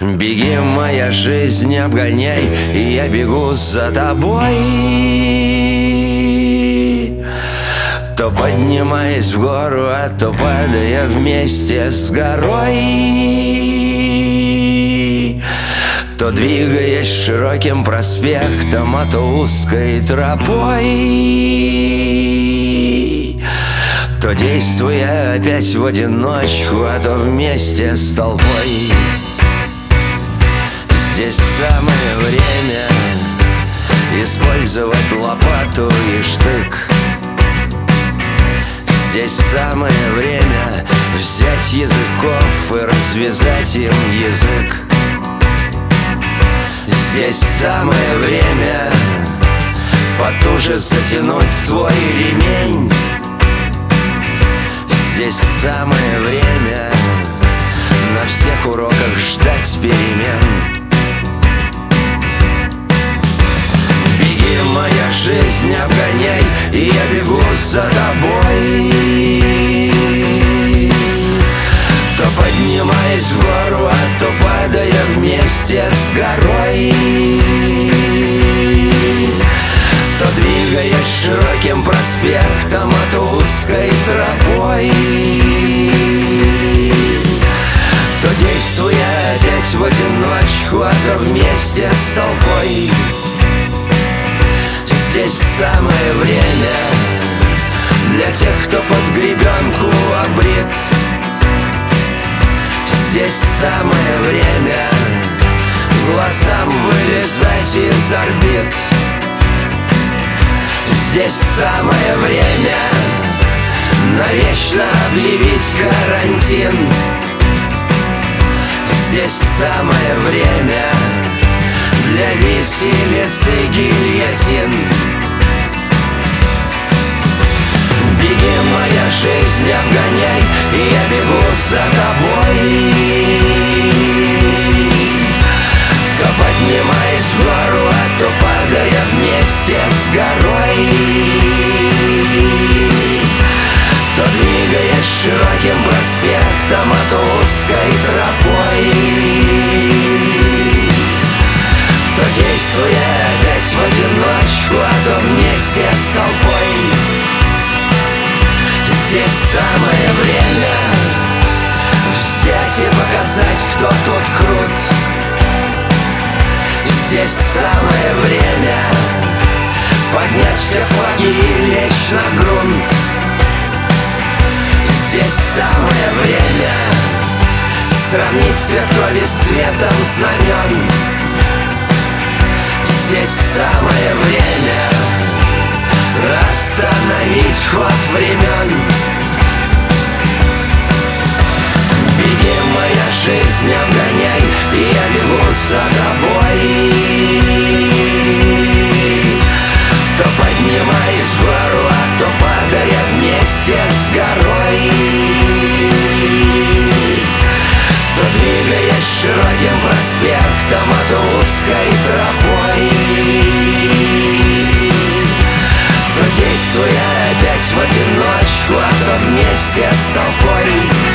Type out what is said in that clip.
Беги, моя жизнь, не обгоняй, и я бегу за тобой. То поднимаясь в гору, а то падая вместе с горой. То двигаясь широким проспектом, а то узкой тропой. То действуя опять в одиночку, а то вместе с толпой. Здесь самое время использовать лопату и штык. Здесь самое время взять языков и развязать им язык. Здесь самое время потуже затянуть свой ремень. Здесь самое время на всех уроках ждать перемен. Моя жизнь, не обгоняй, и я бегу за тобой. То поднимаясь в гору, а то падая вместе с горой. То двигаясь широким проспектом, а то узкой тропой. То действуя опять в одиночку, а то вместе с толпой. Здесь самое время для тех, кто под гребенку обрит. Здесь самое время глазам вылезать из орбит. Здесь самое время навечно объявить карантин. Здесь самое время для виселиц и гильотин. Беги, моя жизнь, не обгоняй, и я бегу за тобой. То поднимаясь в гору, а то падая вместе с горой. То двигаясь широким проспектом, а то узкой тропой. То действуя опять в одиночку, а то вместе с толпой. Здесь самое время взять и показать, кто тут крут. Здесь самое время поднять все флаги и лечь на грунт. Здесь самое время сравнить цвет крови с цветом знамен. Здесь самое время остановить ход времен. Беги, моя жизнь, не обгоняй, и я бегу за тобой. То поднимаясь в гору, а то падая вместе с горой. То двигаясь широким проспектом, а то узкой тропой. То действуя опять в одиночку, а то вместе с толпой.